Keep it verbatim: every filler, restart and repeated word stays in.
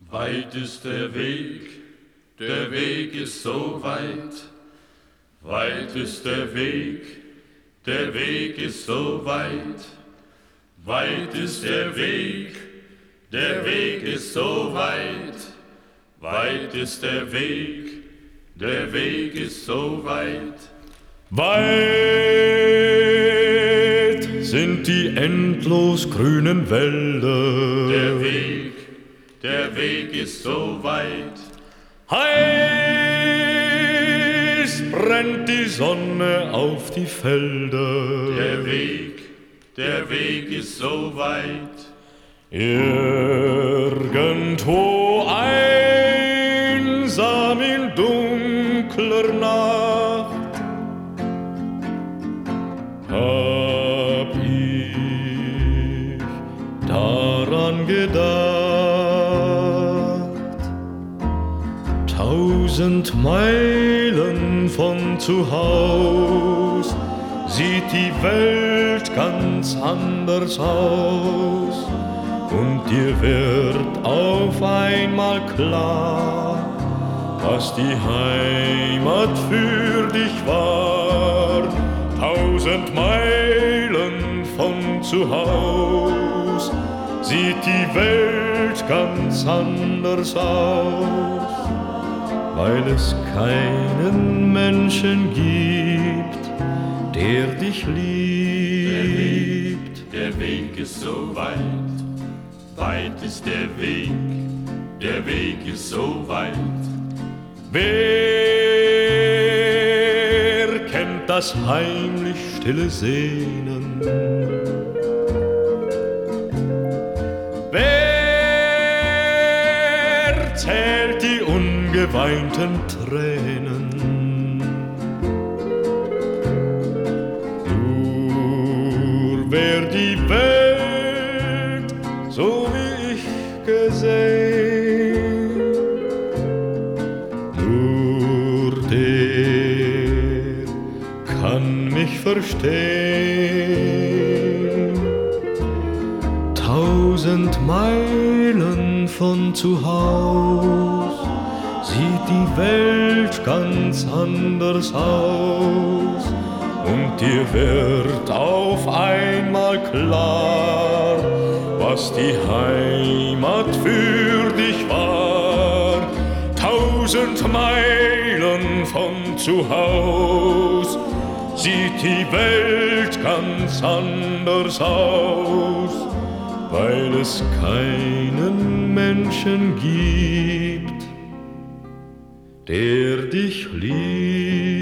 Weit ist der Weg, der Weg ist so weit. Weit ist der Weg, der Weg ist so weit. Weit ist der Weg, der Weg ist so weit. Weit ist der Weg, der Weg ist so weit. Weit sind die endlos grünen Wälder. Der Weg, der Weg ist so weit. Heiß brennt die Sonne auf die Felder. Der Weg, der Weg ist so weit. Irgendwo einsam in dunkler Nacht hab ich daran gedacht. Tausend Meilen von zu Haus sieht die Welt ganz anders aus. Und dir wird auf einmal klar, was die Heimat für dich war. Tausend Meilen von zu Haus sieht die Welt ganz anders aus, weil es keinen Menschen gibt, der dich liebt. Der Weg, der Weg ist so weit. Weit ist der Weg, der Weg ist so weit. Wer kennt das heimlich stille Sehnen? Wer zählt die ungeweinten Tränen? Nur wer die Welt so wie ich gesehen, nur der kann mich verstehen. Tausend Meilen von zu Haus sieht die Welt ganz anders aus. Und dir wird auf einmal klar, was die Heimat für dich war. Tausend Meilen von zu Haus sieht die Welt ganz anders aus, weil es keinen Menschen gibt, der dich liebt.